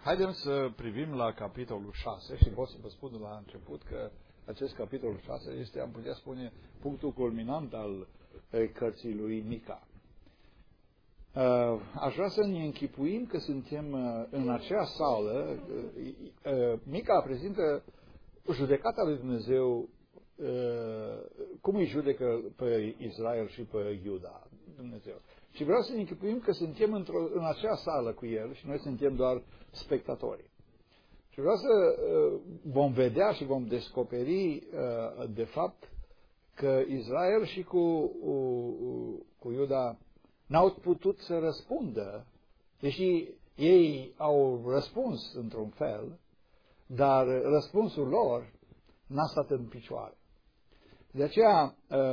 Haideți să privim la capitolul 6 și pot să vă spun la început că acest capitolul 6 este, am putea spune, punctul culminant al cărții lui Mica. Aș vrea să ne închipuim că suntem în acea sală. Mica prezintă judecata lui Dumnezeu, cum îi judecă pe Israel și pe Iuda, Dumnezeu. Și vreau să ne închipuim că suntem în acea sală cu el și noi suntem doar spectatori. Și vreau să vom vedea și vom descoperi de fapt că Israel și cu Iuda n-au putut să răspundă, deși ei au răspuns într-un fel, dar răspunsul lor n-a stat în picioare. De aceea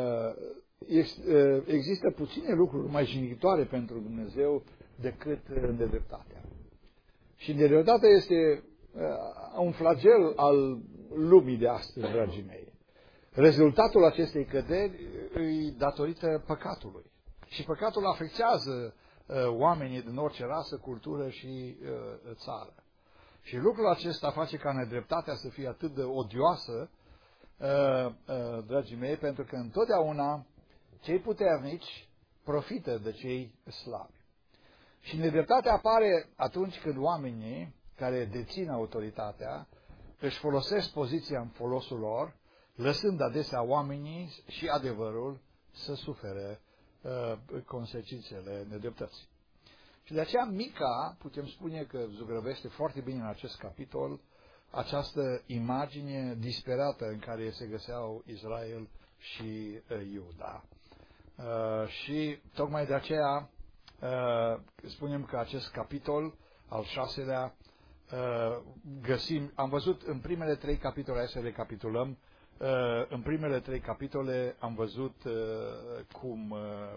există puține lucruri mai jignitoare pentru Dumnezeu decât nedreptatea. Și nedreptatea este un flagel al lumii de astăzi, dragii mei. Rezultatul acestei căderi îi datorită păcatului. Și păcatul afectează oamenii din orice rasă, cultură și țară. Și lucrul acesta face ca nedreptatea să fie atât de odioasă, dragii mei, pentru că întotdeauna cei puternici profită de cei slabi. Și nedreptatea apare atunci când oamenii care dețin autoritatea își folosesc poziția în folosul lor, lăsând adesea oamenii și adevărul să sufere consecințele nedreptății. Și de aceea Mica, putem spune că zugrăvește foarte bine în acest capitol această imagine disperată în care se găseau Israel și Iuda. Și tocmai de aceea spunem că acest capitol al 6-lea găsim, am văzut în primele 3 capitole, hai să recapitulăm, în primele 3 capitole am văzut cum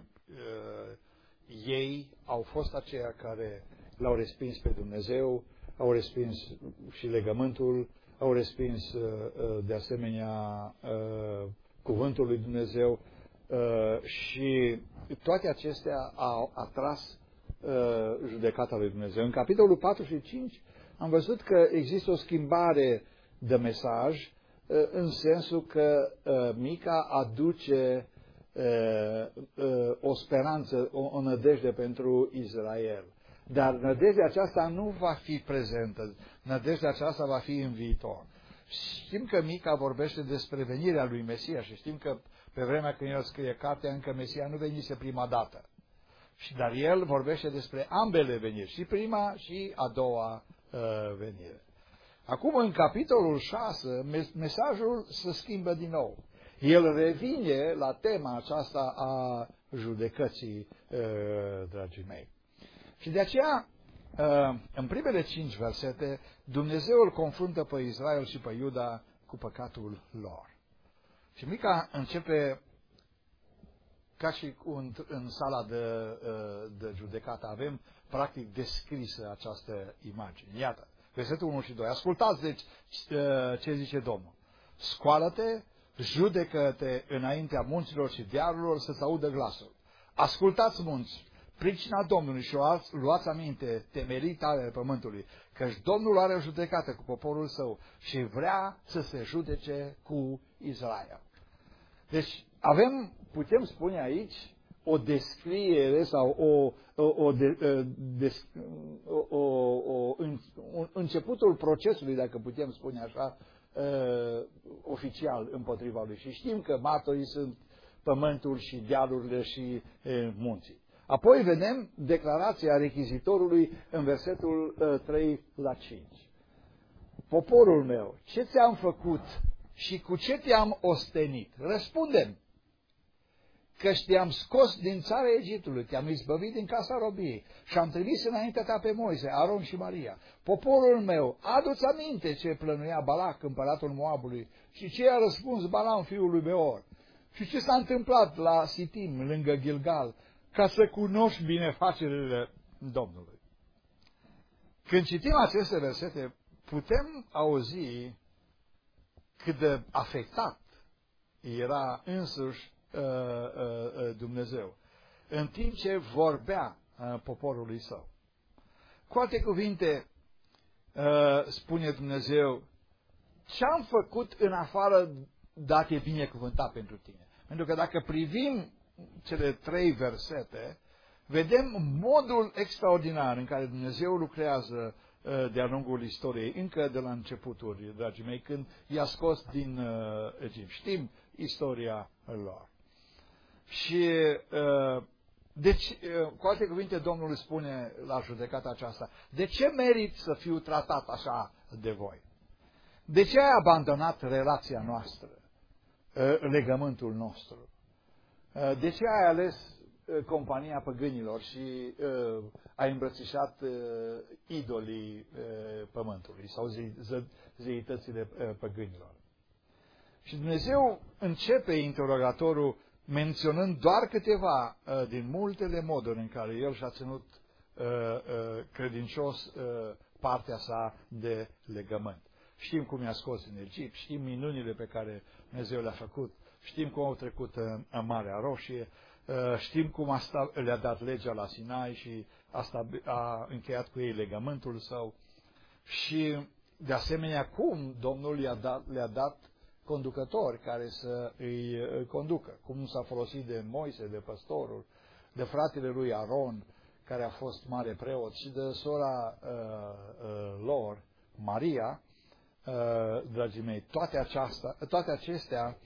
ei au fost aceia care l-au respins pe Dumnezeu, au respins și legământul, au respins de asemenea cuvântul lui Dumnezeu și toate acestea au atras judecata lui Dumnezeu. În capitolul 4 și 5 am văzut că există o schimbare de mesaj, în sensul că Mica aduce o speranță, o nădejde pentru Israel. Dar nădejdea aceasta nu va fi prezentă, nădejdea aceasta va fi în viitor. Știm că Mica vorbește despre venirea lui Mesia și știm că pe vremea când el scrie cartea, încă Mesia nu venise prima dată. Dar el vorbește despre ambele veniri, și prima și a doua venire. Acum, în capitolul 6, mesajul se schimbă din nou. El revine la tema aceasta a judecății, dragii mei. Și de aceea, în primele 5 versete, Dumnezeu îl confruntă pe Israel și pe Iuda cu păcatul lor. Și Mica începe ca și în sala de judecată. Avem, practic, descrisă această imagine. Iată, versetul 1 și 2. Ascultați, deci, ce zice Domnul. Scoală-te, judecă-te înaintea munților și dealurilor să-ți audă glasul. Ascultați, munți, pricina Domnului și luați aminte temerii tale ale pământului, căci Domnul are o judecată cu poporul său și vrea să se judece cu Israel. Deci avem, putem spune aici, o descriere sau începutul procesului, dacă putem spune așa, oficial împotriva lui. Și știm că martorii sunt pământul și dealurile și munții. Apoi vedem declarația rechizitorului în versetul 3 la 5. Poporul meu, ce ți-am făcut și cu ce te-am ostenit? Răspundem! Căci te-am scos din țara Egiptului, te-am izbăvit din casa robiei și am trimis înaintea ta pe Moise, Aron și Maria. Poporul meu, adu-ți aminte ce plănuia Balac, împăratul Moabului, și ce a răspuns Balam, fiul lui Beor, și ce s-a întâmplat la Sitim, lângă Gilgal, ca să cunoști binefacerile Domnului. Când citim aceste versete, putem auzi cât de afectat era însuși Dumnezeu, în timp ce vorbea poporului său. Cu alte cuvinte, spune Dumnezeu, ce-am făcut în afară de a te binecuvânta pentru tine? Pentru că dacă privim cele 3 versete, vedem modul extraordinar în care Dumnezeu lucrează de-a lungul istoriei, încă de la începuturi, dragii mei, când i-a scos din Egipt. Știm istoria lor. Și deci, cu alte cuvinte, Domnul îi spune la judecata aceasta, de ce merit să fiu tratat așa de voi? De ce ai abandonat relația noastră, legământul nostru? De ce ai ales compania păgânilor și ai îmbrățișat idolii pământului sau zeitățile păgânilor? Și Dumnezeu începe interogatorul menționând doar câteva din multele moduri în care El și-a ținut credincios partea sa de legământ. Știm cum i-a scos din Egipt, știm minunile pe care Dumnezeu le-a făcut, știm cum au trecut în Marea Roșie, știm cum le-a dat legea la Sinai și a încheiat cu ei legământul său și de asemenea cum Domnul le-a dat conducători care să îi conducă, cum s-a folosit de Moise, de păstorul, de fratele lui Aron, care a fost mare preot, și de sora lor, Maria, dragii mei, toate acestea,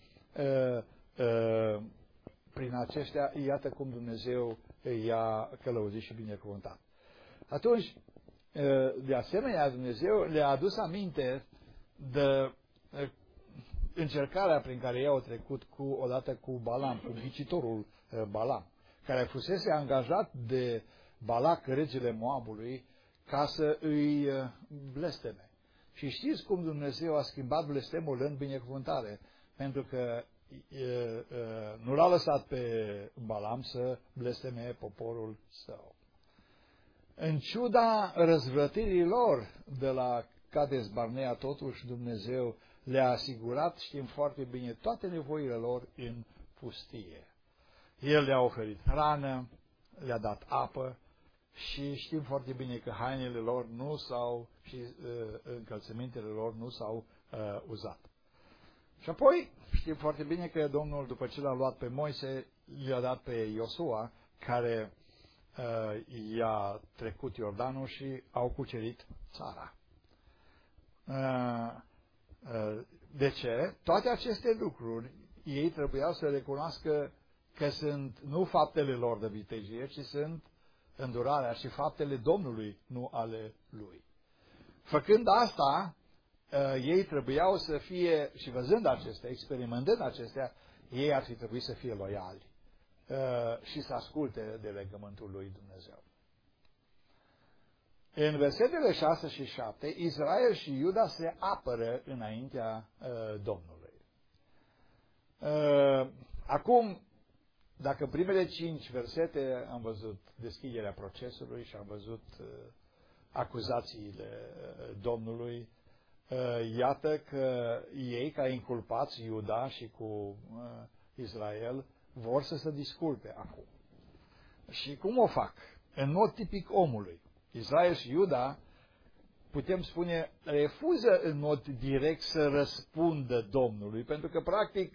prin aceștia, iată cum Dumnezeu i-a călăuzit și binecuvântat. Atunci, de asemenea, Dumnezeu le-a adus aminte de încercarea prin care ei au trecut odată cu Balam, cu ghicitorul Balam, care fusese angajat de Balac, regele Moabului, ca să îi blesteme. Și știți cum Dumnezeu a schimbat blestemul în binecuvântare, pentru că nu l-a lăsat pe Balam să blesteme poporul său. În ciuda răzvrătirii lor de la Cades Barnea, totuși Dumnezeu le-a asigurat, știm foarte bine, toate nevoile lor în pustie. El le-a oferit hrană, le-a dat apă și știm foarte bine că hainele lor nu s-au și încălțămintele lor nu s-au uzat. Și apoi știm foarte bine că Domnul, după ce l-a luat pe Moise, le-a dat pe Iosua, care i-a trecut Iordanul și au cucerit țara. De ce? Toate aceste lucruri, ei trebuiau să recunoască că sunt nu faptele lor de vitejie, ci sunt îndurarea și faptele Domnului, nu ale lui. Făcând asta, ei trebuiau să fie, și văzând acestea, experimentând acestea, ei ar fi trebuit să fie loiali și să asculte de legământul lui Dumnezeu. În versetele 6 și 7, Israel și Iuda se apără înaintea Domnului. Acum, dacă primele 5 versete am văzut deschiderea procesului și am văzut acuzațiile Domnului, iată că ei, ca inculpați, Iuda și cu Israel, vor să se disculpe acum. Și cum o fac? În mod tipic omului. Israel și Iuda, putem spune, refuză în mod direct să răspundă Domnului, pentru că, practic,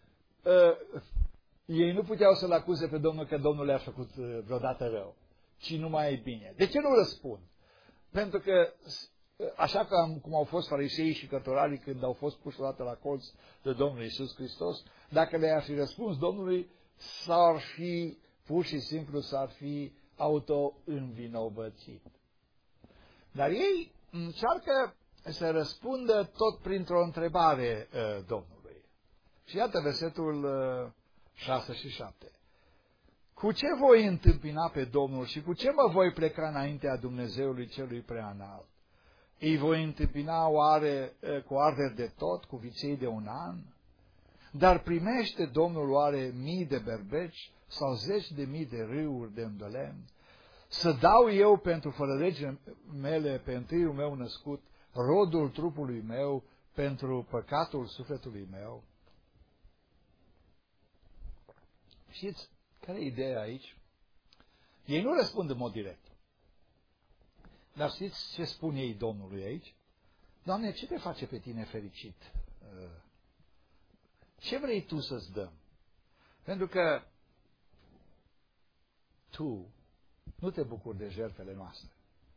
ei nu puteau să-L acuze pe Domnul că Domnul le-a făcut vreodată rău, ci numai bine. De ce nu răspund? Pentru că, așa cum au fost farisei și cărturarii când au fost puși odată la colț de Domnul Iisus Hristos, dacă le-ar fi răspuns Domnului, s-ar fi, pur și simplu, s-ar fi auto-învinovățit. Dar ei încearcă să răspundă tot printr-o întrebare Domnului. Și iată versetul 6 și 7. Cu ce voi întâmpina pe Domnul și cu ce mă voi pleca înaintea Dumnezeului celui preanalt? Îi voi întâmpina oare cu arderi de tot, cu viței de un an? Dar primește Domnul oare mii de berbeci sau 10.000 de râuri de îmbelemn? Să dau eu pentru fără legile mele, pe întâiul meu născut, rodul trupului meu, pentru păcatul sufletului meu? Știți care e ideea aici? Ei nu răspund în mod direct. Dar știți ce spun ei Domnului aici? Doamne, ce te face pe tine fericit? Ce vrei Tu să-ți dăm? Pentru că Tu nu te bucuri de jertfele noastre.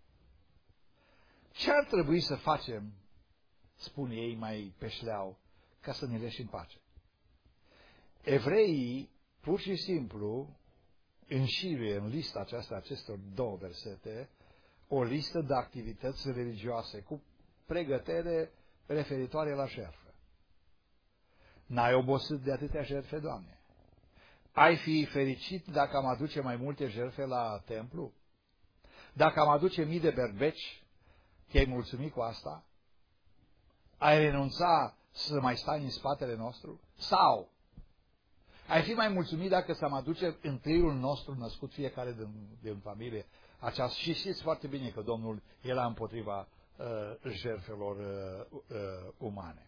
Ce ar trebui să facem, spun ei mai pe șleau, ca să ne leși în pace? Evreii, pur și simplu, înșiruie în lista aceasta acestor două versete o listă de activități religioase cu pregătere referitoare la jertfă. N-ai obosit de atâtea jertfe, Doamne? Ai fi fericit dacă am aduce mai multe jertfe la templu? Dacă am aduce mii de berbeci, te-ai mulțumit cu asta? Ai renunța să mai stai în spatele nostru? Sau ai fi mai mulțumit dacă s-am aduce întâiul nostru născut fiecare din familie? Și știți foarte bine că Domnul era împotriva jertfelor umane.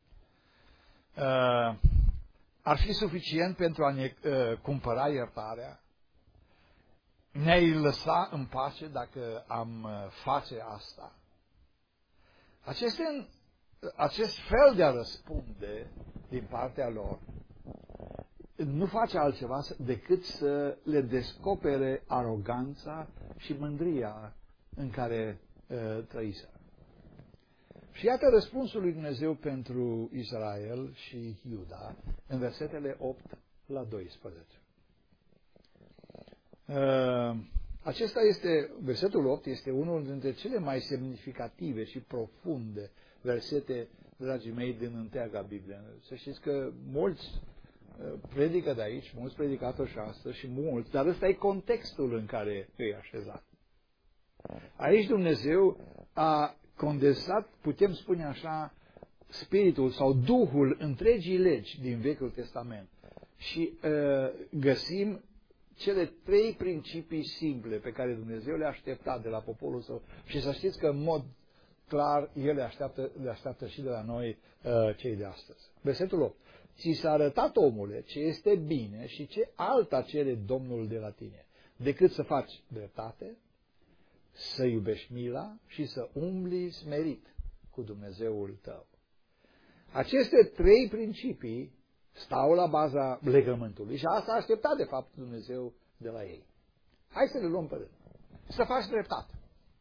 Ar fi suficient pentru a ne cumpăra iertarea? Ne-ai lăsa în pace dacă am face asta? Acest fel de a răspunde din partea lor nu face altceva decât să le descopere aroganța și mândria în care trăiseră. Și iată răspunsul lui Dumnezeu pentru Israel și Iuda în versetele 8 la 12. Versetul 8 este unul dintre cele mai semnificative și profunde versete, dragii mei, din întreaga Biblie. Să știți că mulți predică de aici, mulți predicatori și astăzi și mulți, dar ăsta e contextul în care e așezat. Aici Dumnezeu a condensat, putem spune așa, spiritul sau duhul întregii legi din Vechiul Testament și găsim cele trei principii simple pe care Dumnezeu le-a așteptat de la poporul său și să știți că în mod clar El le așteaptă și de la noi cei de astăzi. Versetul 8. Ți s-a arătat, omule, ce este bine și ce alta cere Domnul de la tine, decât să faci dreptate, să iubești mila și să umbli smerit cu Dumnezeul tău. Aceste trei principii stau la baza legământului și asta a așteptat de fapt Dumnezeu de la ei. Hai să le luăm pe rând. Să faci dreptate.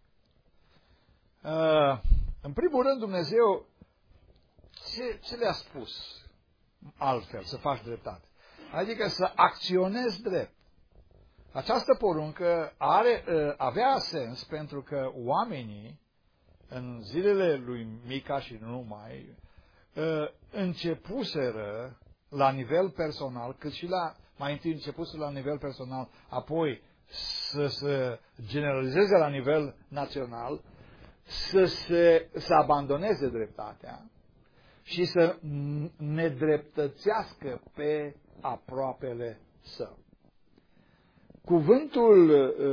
În primul rând Dumnezeu ce le-a spus altfel, să faci dreptate? Adică să acționezi drept. Această poruncă avea sens pentru că oamenii în zilele lui Mica și nu numai începuseră la nivel personal, cât și mai întâi începuseră la nivel personal, apoi să se generalizeze la nivel național, să abandoneze dreptatea și să nedreptățească pe aproapele său. Cuvântul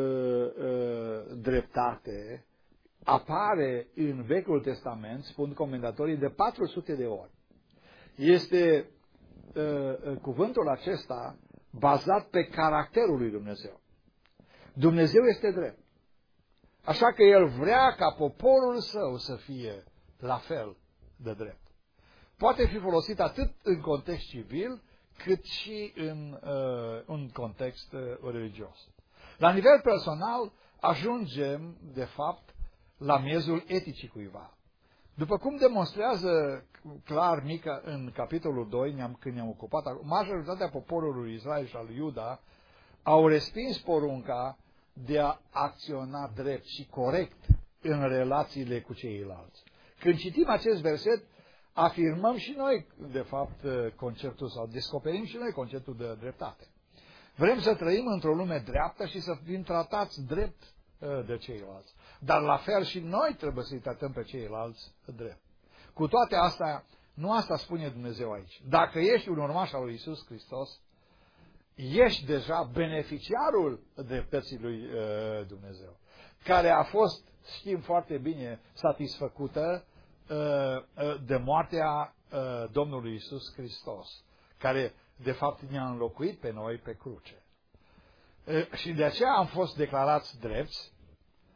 dreptate apare în Vechiul Testament, spun comentatorii, de 400 de ori. Este cuvântul acesta bazat pe caracterul lui Dumnezeu. Dumnezeu este drept. Așa că El vrea ca poporul său să fie la fel de drept. Poate fi folosit atât în context civil, cât și în context religios. La nivel personal, ajungem, de fapt, la miezul eticii cuiva. După cum demonstrează clar Mica în capitolul 2, când ne-am ocupat, majoritatea poporului Israel și al lui Iuda au respins porunca de a acționa drept și corect în relațiile cu ceilalți. Când citim acest verset, afirmăm și noi, de fapt, conceptul sau descoperim și noi conceptul de dreptate. Vrem să trăim într-o lume dreaptă și să fim tratați drept de ceilalți. Dar la fel și noi trebuie să-i tratăm pe ceilalți drept. Cu toate astea, nu asta spune Dumnezeu aici. Dacă ești un urmaș al lui Iisus Hristos, ești deja beneficiarul dreptății lui Dumnezeu, care a fost, știm foarte bine, satisfăcută de moartea Domnului Iisus Hristos, care de fapt ne-a înlocuit pe noi pe cruce. Și de aceea am fost declarați drepți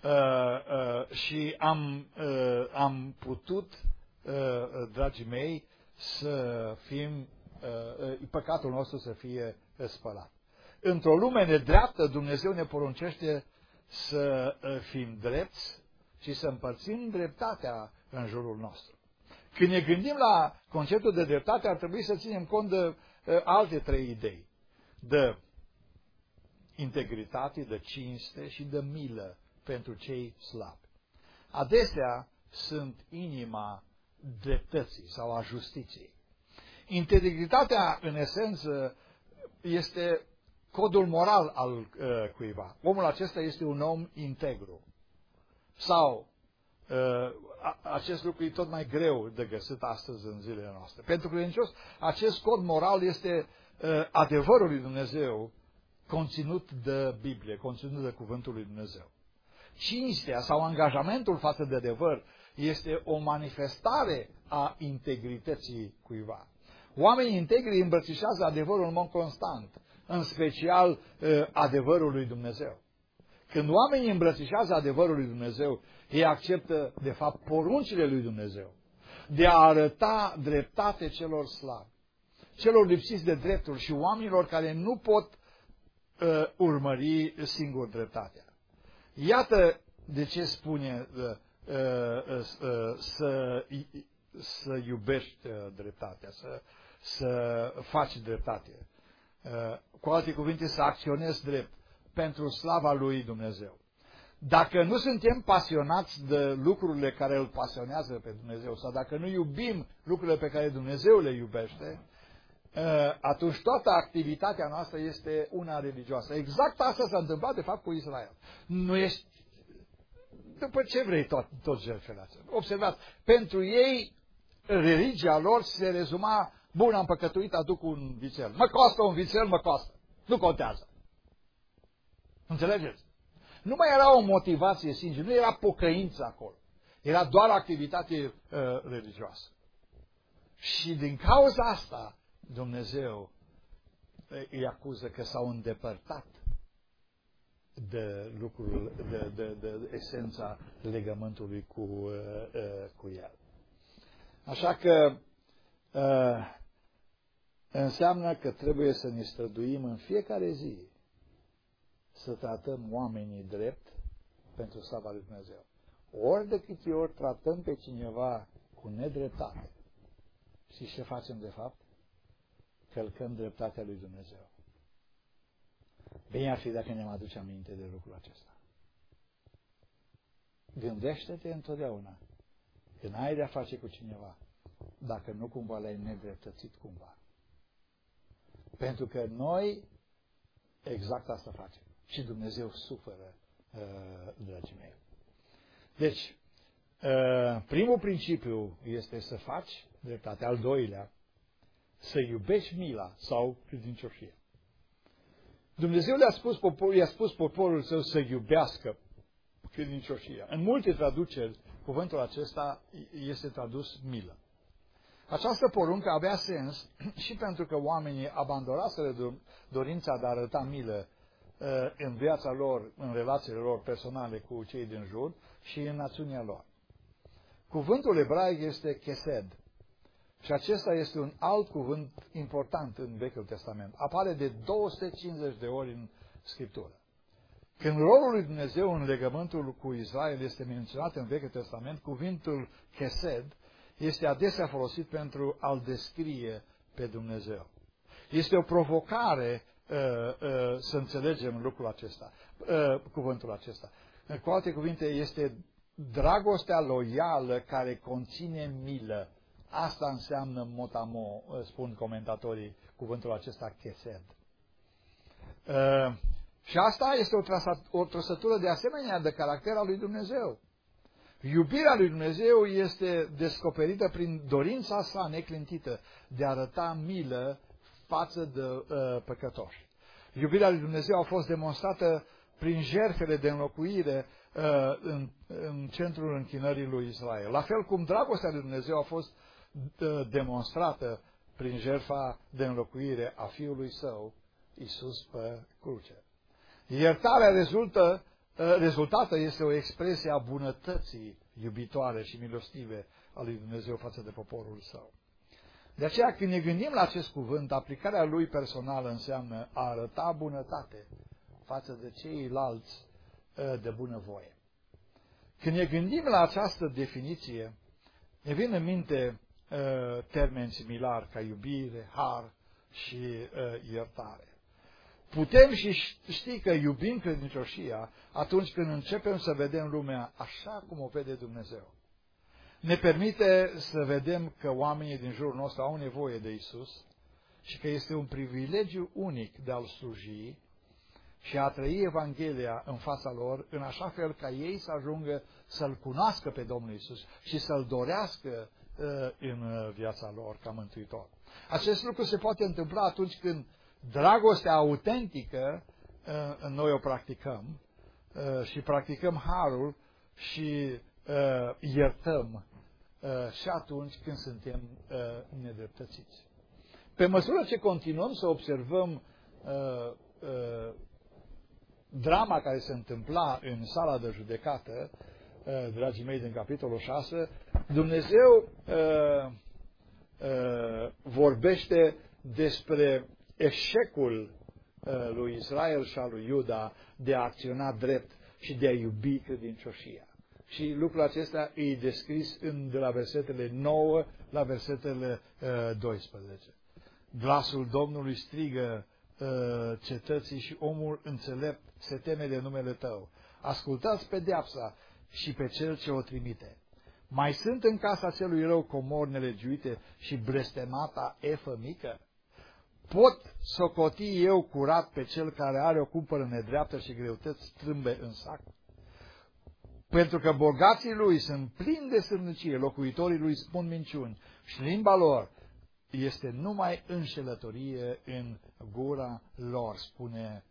și am putut, dragii mei, să fim, păcatul nostru să fie spălat. Într-o lume nedreaptă, Dumnezeu ne poruncește să fim drepți și să împărțim dreptatea în jurul nostru. Când ne gândim la conceptul de dreptate, ar trebui să ținem cont de alte trei idei. De integritate, de cinste și de milă pentru cei slabi. Adesea sunt inima dreptății sau a justiției. Integritatea, în esență, este codul moral al cuiva. Omul acesta este un om integru. Sau acest lucru e tot mai greu de găsit astăzi în zilele noastre. Pentru credincios, acest cod moral este adevărul lui Dumnezeu conținut de Biblie, conținut de Cuvântul lui Dumnezeu. Cinstea sau angajamentul față de adevăr este o manifestare a integrității cuiva. Oamenii integri îmbrățișează adevărul în mod constant, în special adevărul lui Dumnezeu. Când oamenii îmbrățișează adevărul lui Dumnezeu, ei acceptă, de fapt, poruncile lui Dumnezeu de a arăta dreptate celor slabi, celor lipsiți de drepturi și oamenilor care nu pot urmări singur dreptatea. Iată de ce spune să iubești dreptatea, să faci dreptate. Cu alte cuvinte, să acționezi drept pentru slava lui Dumnezeu. Dacă nu suntem pasionați de lucrurile care îl pasionează pe Dumnezeu sau dacă nu iubim lucrurile pe care Dumnezeu le iubește, atunci toată activitatea noastră este una religioasă. Exact asta s-a întâmplat, de fapt, cu Israel. Nu ești... După ce vrei tot jertfele astea? Observați, pentru ei, religia lor se rezuma: bun, am păcătuit, aduc un vițel. Mă costă un vițel, mă costă. Nu contează. Înțelegeți? Nu mai era o motivație sinceră, nu era pocăință acolo. Era doar activitate religioasă. Și din cauza asta, Dumnezeu îi acuză că s-au îndepărtat de lucrul, de esența legământului cu El. Așa că înseamnă că trebuie să ne străduim în fiecare zi să tratăm oamenii drept pentru slava lui Dumnezeu. Ori de câte ori tratăm pe cineva cu nedreptate, și ce facem de fapt? Călcăm dreptatea lui Dumnezeu. Bine ar fi dacă ne-am aduce aminte de lucrul acesta. Gândește-te întotdeauna când ai de-a face cu cineva, dacă nu cumva l-ai nedreptățit cumva. Pentru că noi exact asta facem. Și Dumnezeu suferă, dragii mei. Deci, primul principiu este să faci dreptate. Al doilea, să iubești mila sau credincioșia. Dumnezeu i-a spus poporul său să iubească credincioșia. În multe traduceri, cuvântul acesta este tradus milă. Această poruncă avea sens și pentru că oamenii abandonaseră dorința de a arăta milă în viața lor, în relațiile lor personale cu cei din jur și în națiunea lor. Cuvântul ebraic este chesed și acesta este un alt cuvânt important în Vechiul Testament. Apare de 250 de ori în Scriptură. Când rolul lui Dumnezeu în legământul cu Israel este menționat în Vechiul Testament, cuvântul chesed este adesea folosit pentru a-L descrie pe Dumnezeu. Este o provocare să înțelegem lucrul acesta, cuvântul acesta. Cu alte cuvinte, este dragostea loială care conține milă. Asta înseamnă motamo, spun comentatorii, cuvântul acesta chesed. Și asta este o trăsătură de asemenea de caracter al lui Dumnezeu. Iubirea lui Dumnezeu este descoperită prin dorința sa neclintită de a arăta milă față de păcătoși. Iubirea lui Dumnezeu a fost demonstrată prin jertfele de înlocuire în centrul închinării lui Israel. La fel cum dragostea lui Dumnezeu a fost demonstrată prin jertfa de înlocuire a Fiului Său, Iisus pe cruce. Iertarea rezultă rezultatul este o expresie a bunătății iubitoare și milostive a lui Dumnezeu față de poporul său. De aceea, când ne gândim la acest cuvânt, aplicarea lui personală înseamnă a arăta bunătate față de ceilalți de bunăvoie. Când ne gândim la această definiție, ne vin în minte termeni similari ca iubire, har și iertare. Putem și ști că iubim credincioșia atunci când începem să vedem lumea așa cum o vede Dumnezeu. Ne permite să vedem că oamenii din jurul nostru au nevoie de Isus și că este un privilegiu unic de a-L sluji și a trăi Evanghelia în fața lor, în așa fel ca ei să ajungă să-L cunoască pe Domnul Isus și să-L dorească în viața lor ca Mântuitor. Acest lucru se poate întâmpla atunci când dragostea autentică noi o practicăm și practicăm harul și iertăm și atunci când suntem nedreptățiți. Pe măsură ce continuăm să observăm drama care se întâmpla în sala de judecată, dragii mei, din capitolul 6, Dumnezeu vorbește despre eșecul lui Israel și al lui Iuda de a acționa drept și de a iubi credincioșia. Și lucrul acesta e descris de la versetele 9 la versetele 12. Glasul Domnului strigă cetății și omul înțelept se teme de numele tău. Ascultați pedeapsa și pe cel ce o trimite. Mai sunt în casa celui rău comori nelegiuite și blestemata efă mică? Pot socoti eu curat pe cel care are o cumpără nedreaptă și greutăți strâmbe în sac? Pentru că bogații lui sunt plini de sărnăcie, locuitorii lui spun minciuni și limba lor este numai înșelătorie în gura lor, spune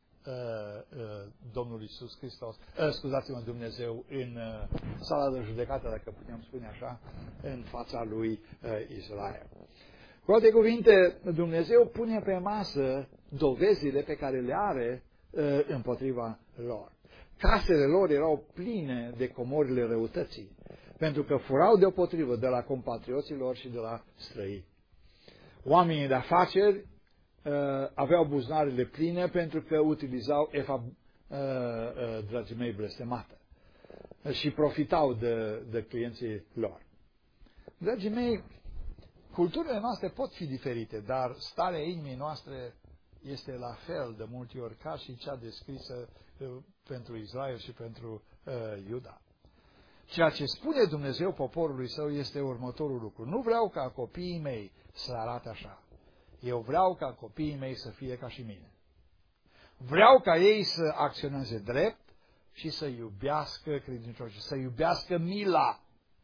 Domnul Iisus Hristos, scuzați-mă, Dumnezeu, în sala de judecată, dacă putem spune așa, în fața lui Israel. Cu alte cuvinte, Dumnezeu pune pe masă dovezile pe care le are împotriva lor. Casele lor erau pline de comorile răutății, pentru că furau deopotrivă de la compatrioții lor și de la străini. Oamenii de afaceri aveau buzunarele pline pentru că utilizau efa, dragii mei, blestemată și profitau de clienții lor. Dragii mei, culturile noastre pot fi diferite, dar starea inimii noastre este la fel de multe ori ca și cea descrisă pentru Israel și pentru Iuda. Ceea ce spune Dumnezeu poporului său este următorul lucru. Nu vreau ca copiii mei să arate așa. Eu vreau ca copiii mei să fie ca și mine. Vreau ca ei să acționeze drept și să iubească credincioșii, să iubească mila,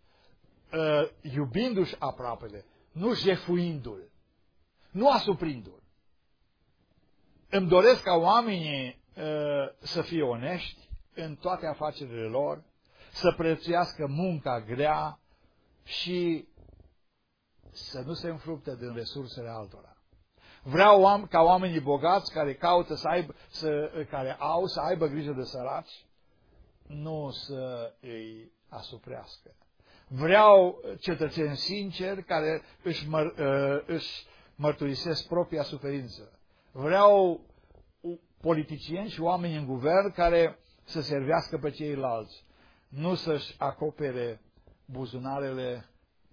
iubindu-și aproapele, nu jefuindu-l, nu asuprindu-l. Îmi doresc ca oamenii să fie onești în toate afacerile lor, să prețuiască munca grea și să nu se înfrupte din resursele altora. Vreau ca oamenii bogați care caută să aibă grijă de săraci, nu să îi asuprească. Vreau cetățeni sinceri care își mărturisesc propria suferință. Vreau politicieni și oameni în guvern care să servească pe ceilalți, nu să-și acopere buzunarele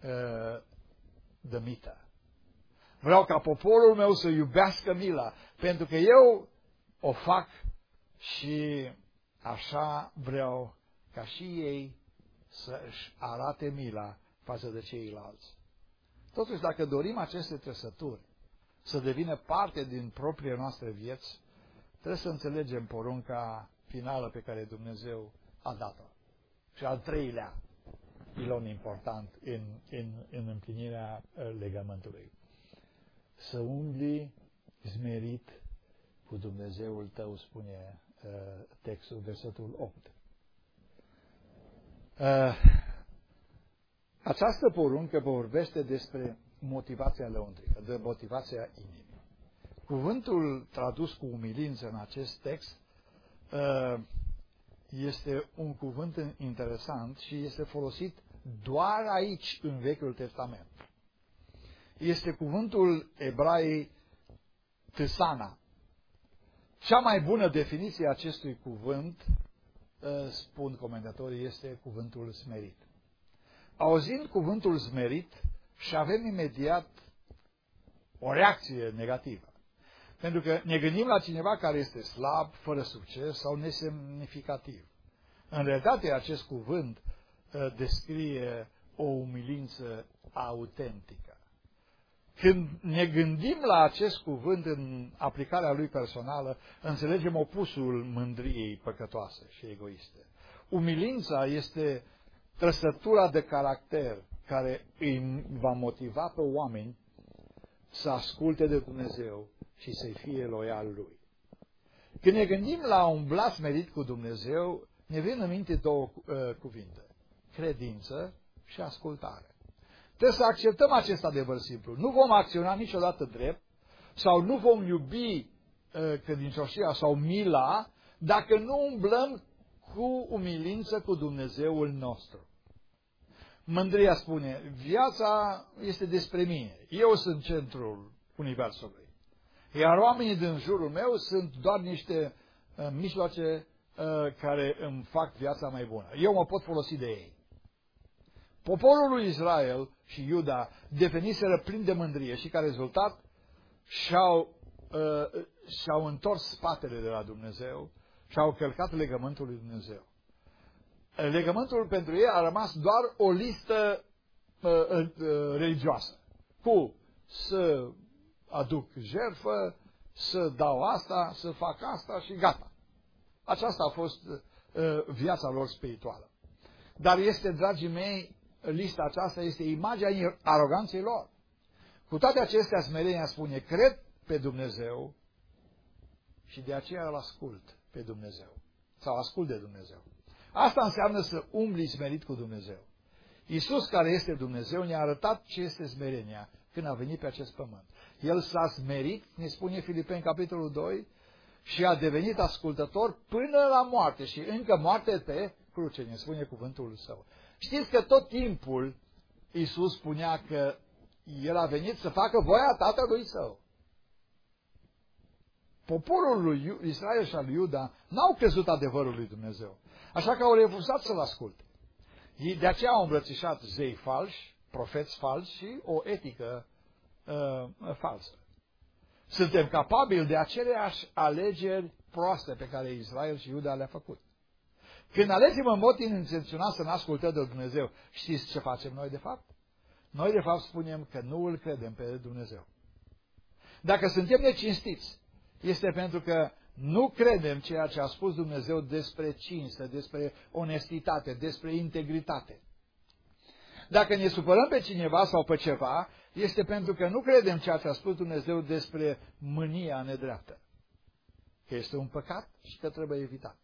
de mită. Vreau ca poporul meu să iubească mila, pentru că eu o fac și așa vreau ca și ei să își arate mila față de ceilalți. Totuși, dacă dorim aceste trăsături să devină parte din propriile noastre vieți, trebuie să înțelegem porunca finală pe care Dumnezeu a dat-o. Și al treilea pilon important în împlinirea legământului. Să umbli smerit cu Dumnezeul tău, spune textul, versetul 8. Această poruncă vorbește despre motivația lăuntrică, de motivația inimii. Cuvântul tradus cu umilință în acest text este un cuvânt interesant și este folosit doar aici, în Vechiul Testament. Este cuvântul ebraiei tăsana. Cea mai bună definiție a acestui cuvânt, spun comentatorii, este cuvântul smerit. Auzind cuvântul smerit, și avem imediat o reacție negativă. Pentru că ne gândim la cineva care este slab, fără succes sau nesemnificativ. În realitate, acest cuvânt descrie o umilință autentică. Când ne gândim la acest cuvânt în aplicarea lui personală, înțelegem opusul mândriei păcătoase și egoiste. Umilința este trăsătura de caracter care îi va motiva pe oameni să asculte de Dumnezeu și să-i fie loial lui. Când ne gândim la un umbla smerit cu Dumnezeu, ne vin în minte două cuvinte: credință și ascultare. Trebuie să acceptăm acest adevăr simplu. Nu vom acționa niciodată drept sau nu vom iubi credincioșia sau mila dacă nu umblăm cu umilință cu Dumnezeul nostru. Mândria spune, viața este despre mine. Eu sunt centrul universului. Iar oamenii din jurul meu sunt doar niște mijloace care îmi fac viața mai bună. Eu mă pot folosi de ei. Poporul lui Israel și Iuda deveniseră plini de mândrie și ca rezultat și-au întors spatele de la Dumnezeu și au călcat legământul lui Dumnezeu. Legământul pentru ei a rămas doar o listă religioasă, cu să aduc jertfă, să dau asta, să fac asta și gata. Aceasta a fost viața lor spirituală. Dar este, dragii mei, lista aceasta este imaginea aroganței lor. Cu toate acestea, smerenia spune, cred pe Dumnezeu și de aceea îl ascult pe Dumnezeu. Sau ascult de Dumnezeu. Asta înseamnă să umbli smerit cu Dumnezeu. Iisus, care este Dumnezeu, ne-a arătat ce este smerenia când a venit pe acest pământ. El s-a smerit, ne spune Filipeni, capitolul 2, și a devenit ascultător până la moarte și încă moarte pe cruce, ne spune cuvântul său. Știți că tot timpul Iisus spunea că El a venit să facă voia Tatălui Său. Poporul lui Israel și al lui Iuda n-au crezut adevărul lui Dumnezeu, așa că au refuzat să-L asculte. De aceea au îmbrățișat zei falși, profeți falși și o etică falsă. Suntem capabili de aceleași alegeri proaste pe care Israel și Iuda le-a făcut. Când alegem în mod intenționat să ne ascultăm de Dumnezeu, știți ce facem noi de fapt? Noi de fapt spunem că nu îl credem pe Dumnezeu. Dacă suntem necinstiți, este pentru că nu credem ceea ce a spus Dumnezeu despre cinste, despre onestitate, despre integritate. Dacă ne supărăm pe cineva sau pe ceva, este pentru că nu credem ceea ce a spus Dumnezeu despre mânia nedreaptă. Că este un păcat și că trebuie evitat.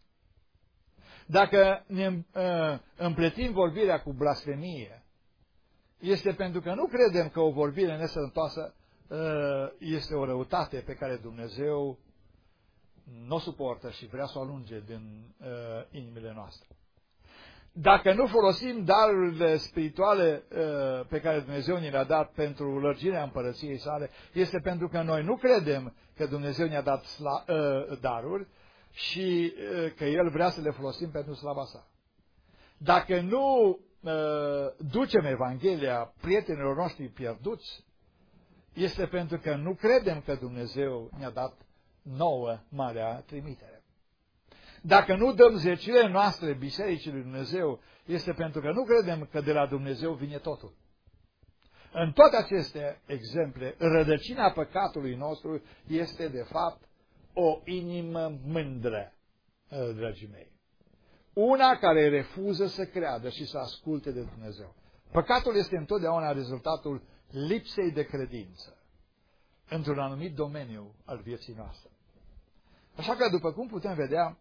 Dacă ne împletim vorbirea cu blasfemie, este pentru că nu credem că o vorbire nesănătoasă este o răutate pe care Dumnezeu nu o suportă și vrea să o alunge din inimile noastre. Dacă nu folosim darurile spirituale pe care Dumnezeu ne le-a dat pentru lărgirea împărăției sale, este pentru că noi nu credem că Dumnezeu ne-a dat daruri și că El vrea să le folosim pentru slava sa. Dacă nu ducem Evanghelia prietenilor noștri pierduți, este pentru că nu credem că Dumnezeu ne-a dat nouă marea trimitere. Dacă nu dăm zecile noastre bisericii lui Dumnezeu, este pentru că nu credem că de la Dumnezeu vine totul. În toate aceste exemple, rădăcina păcatului nostru este, de fapt, o inimă mândră, dragii mei. Una care refuză să creadă și să asculte de Dumnezeu. Păcatul este întotdeauna rezultatul lipsei de credință într-un anumit domeniu al vieții noastre. Așa că, după cum putem vedea,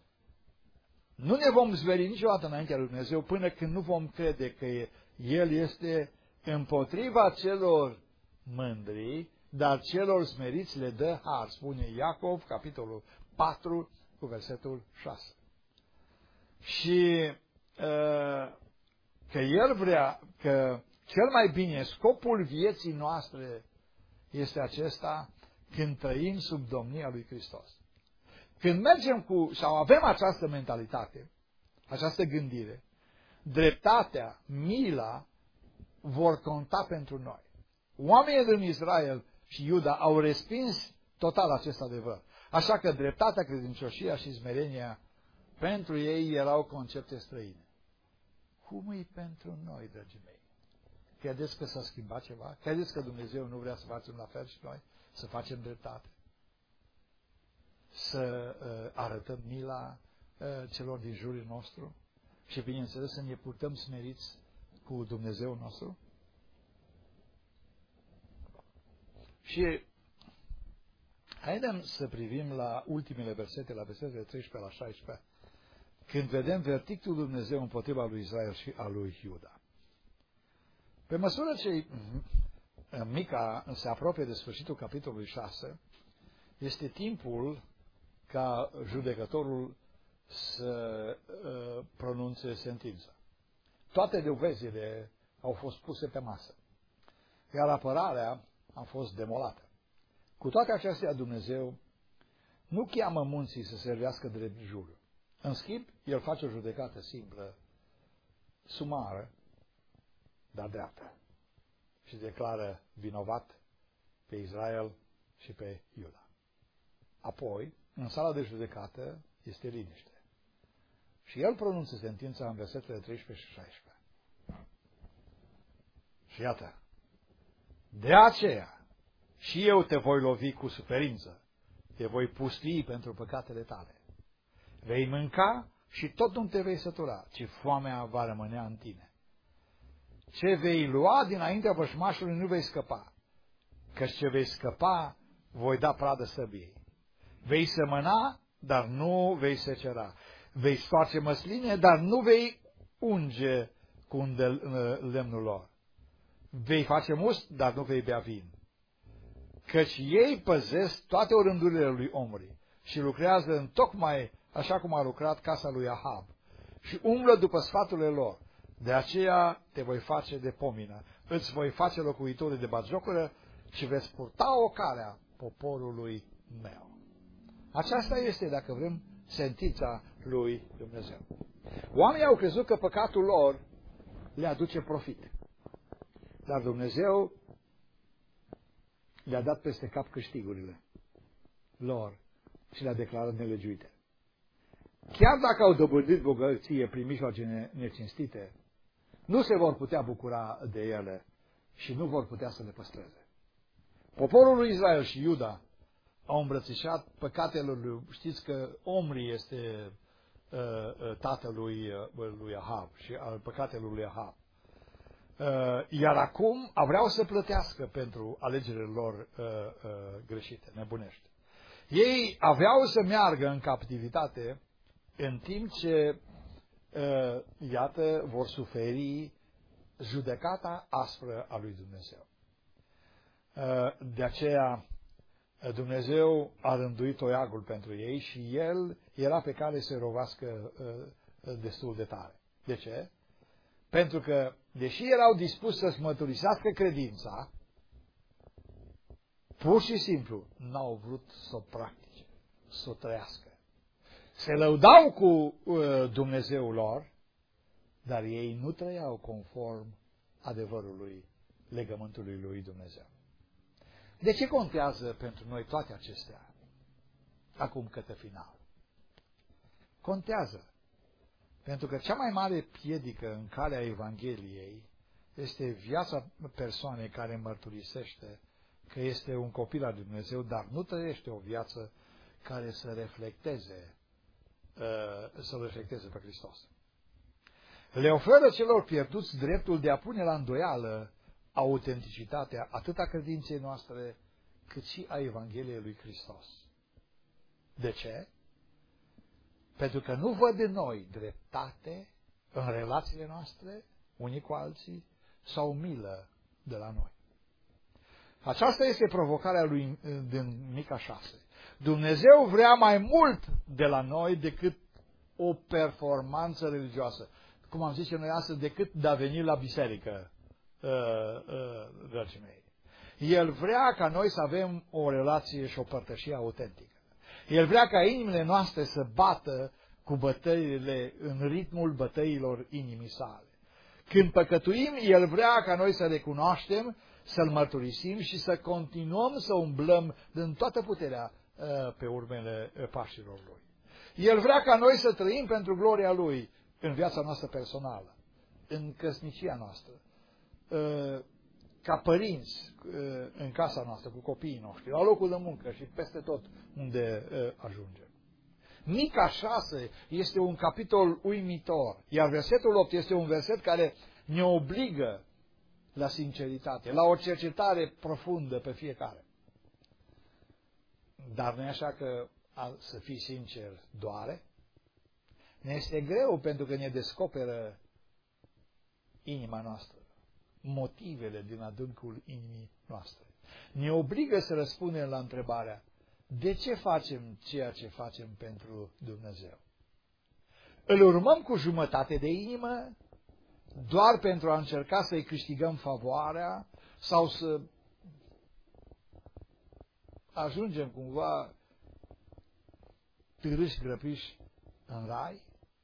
nu ne vom zveri niciodată înaintea lui Dumnezeu până când nu vom crede că El este împotriva celor mândri, dar celor smeriți le dă har, spune Iacov, capitolul 4, cu versetul 6. Și că El vrea, că cel mai bine, scopul vieții noastre este acesta când trăim sub domnia lui Hristos. Când mergem sau avem această mentalitate, această gândire, dreptatea, mila vor conta pentru noi. Oamenii din Israel și Iuda au respins total acest adevăr. Așa că dreptatea, credincioșia și smerenia pentru ei erau concepte străine. Cum e pentru noi, dragii mei? Credeți că s-a schimbat ceva? Credeți că Dumnezeu nu vrea să facem la fel și noi? Să facem dreptate? Să arătăm mila celor din jurul nostru? Și bineînțeles să ne purtăm smeriți cu Dumnezeu nostru? Și haidem să privim la ultimele versete, la versetele 13 la 16, când vedem verdictul Dumnezeu împotriva lui Israel și a lui Iuda. Pe măsură ce Mica se apropie de sfârșitul capitolului 6, este timpul ca judecătorul să pronunțe sentința. Toate dovezile au fost puse pe masă, iar apărarea a fost demolată. Cu toate acestea, Dumnezeu nu cheamă munții să servească drept juriu. În schimb, El face o judecată simplă, sumară, dar dreaptă. Și declară vinovat pe Israel și pe Iuda. Apoi, în sala de judecată, este liniște. Și El pronunță sentința în versetele 13 și 16. Și iată, de aceea și eu te voi lovi cu suferință, te voi pustii pentru păcatele tale. Vei mânca și tot nu te vei sătura, ci foamea va rămânea în tine. Ce vei lua dinaintea vrăjmașului nu vei scăpa, căci ce vei scăpa voi da pradă săbiei. Vei sămăna, dar nu vei secera. Vei stoarce măsline, dar nu vei unge cu lemnul lor. Vei face must, dar nu vei bea vin. Căci ei păzesc toate orândurile lui Omri și lucrează întocmai așa cum a lucrat casa lui Ahab și umblă după sfaturile lor. De aceea te voi face de pomină, îți voi face locuitorii de batjocură și veți purta ocarea poporului meu. Aceasta este, dacă vrem, sentința lui Dumnezeu. Oamenii au crezut că păcatul lor le aduce profit. Dar Dumnezeu le-a dat peste cap câștigurile lor și le-a declarat nelegiuite. Chiar dacă au dobândit bogăție prin mijloace necinstite, nu se vor putea bucura de ele și nu vor putea să le păstreze. Poporul lui Israel și Iuda au îmbrățișat păcatele lui. Știți că Omri este tatălui lui Ahab și al păcatelor lui Ahab. Iar acum vreau să plătească pentru alegerile lor greșite, nebunești. Ei aveau să meargă în captivitate în timp ce, iată, vor suferi judecata aspră a lui Dumnezeu. De aceea Dumnezeu a rânduit toiagul pentru ei și el era pe care să rovească destul de tare. De ce? Pentru că, deși erau dispuși să-și mărturisească credința, pur și simplu n-au vrut să o practice, să o trăiască. Se lăudau cu Dumnezeul lor, dar ei nu trăiau conform adevărului legământului lui Dumnezeu. De ce contează pentru noi toate acestea? Acum către final. Contează. Pentru că cea mai mare piedică în calea Evangheliei este viața persoanei care mărturisește că este un copil al lui Dumnezeu, dar nu trăiește o viață care să reflecteze pe Hristos. Le oferă celor pierduți dreptul de a pune la îndoială autenticitatea atât a credinței noastre, cât și a Evangheliei lui Hristos. De ce? Pentru că nu văd în noi dreptate în relațiile noastre, unii cu alții, sau milă de la noi. Aceasta este provocarea lui din Mica 6. Dumnezeu vrea mai mult de la noi decât o performanță religioasă. Cum am zis eu noi astăzi, decât de a veni la biserică, dragii mei. El vrea ca noi să avem o relație și o părtășie autentică. El vrea ca inimile noastre să bată cu bătăile, în ritmul bătăilor inimii sale. Când păcătuim, El vrea ca noi să recunoaștem, să-L mărturisim și să continuăm să umblăm din toată puterea pe urmele pașilor Lui. El vrea ca noi să trăim pentru gloria Lui în viața noastră personală, în căsnicia noastră, ca părinți în casa noastră, cu copiii noștri, la locul de muncă și peste tot unde ajungem. Mica 6 este un capitol uimitor, iar versetul 8 este un verset care ne obligă la sinceritate, la o cercetare profundă pe fiecare. Dar nu e așa că să fii sincer doare? Ne este greu pentru că ne descoperă inima noastră, motivele din adâncul inimii noastre. Ne obligă să răspundem la întrebarea: de ce facem ceea ce facem pentru Dumnezeu? Îl urmăm cu jumătate de inimă, doar pentru a încerca să-i câștigăm favoarea sau să ajungem cumva târâși grăpiși în rai?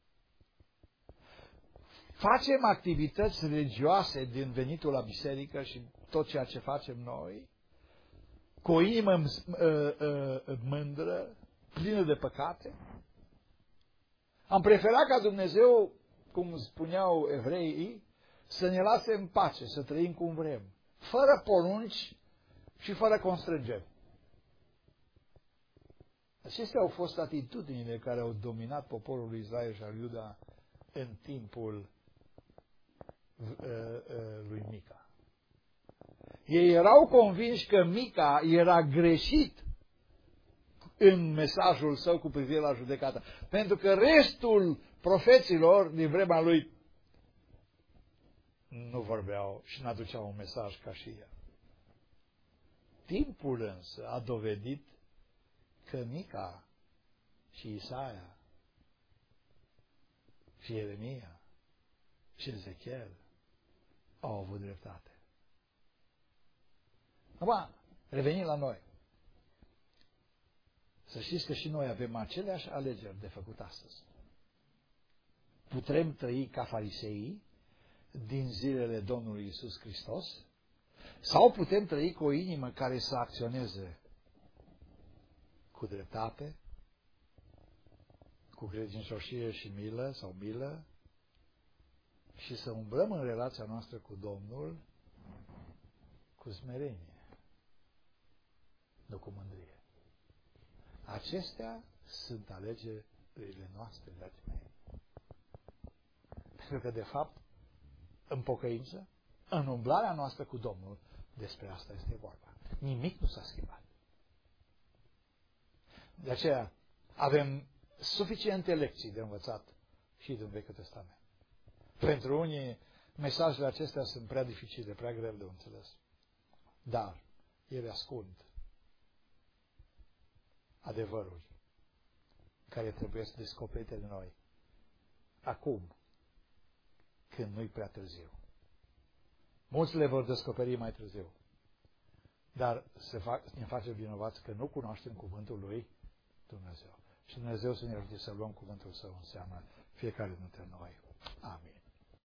Facem activități religioase din venitul la biserică și tot ceea ce facem noi cu o inimă mândră, plină de păcate? Am preferat ca Dumnezeu, cum spuneau evreii, să ne lase în pace, să trăim cum vrem, fără porunci și fără constrângeri. Acestea au fost atitudinile care au dominat poporul lui Israel și al Iuda în timpul lui Mica. Ei erau convinși că Mica era greșit în mesajul său cu privire la judecată, pentru că restul profeților din vremea lui nu vorbeau și nu aduceau un mesaj ca și el. Timpul însă a dovedit că Mica și Isaia și Ieremia și Ezechiel au avut dreptate. Acum, revenim la noi. Să știți că și noi avem aceleași alegeri de făcut astăzi. Putem trăi ca fariseii din zilele Domnului Iisus Hristos sau putem trăi cu o inimă care să acționeze cu dreptate, cu credincioșie și milă sau milă și să umblăm în relația noastră cu Domnul cu smerenie, nu cu mândrie. Acestea sunt alegerile noastre, dragii mei. Pentru că, de fapt, în pocăință, în umblarea noastră cu Domnul, despre asta este vorba. Nimic nu s-a schimbat. De aceea avem suficiente lecții de învățat și din Vechiul Testament. Pentru unii, mesajele acestea sunt prea dificile, prea greu de înțeles. Dar ele ascund adevăruri care trebuie să descoperite de noi acum, când nu-i prea târziu. Mulți le vor descoperi mai târziu, dar ne face vinovați că nu cunoaștem cuvântul lui Dumnezeu. Și Dumnezeu să ne ajute să luăm cuvântul Său în seamă fiecare dintre noi. Amin.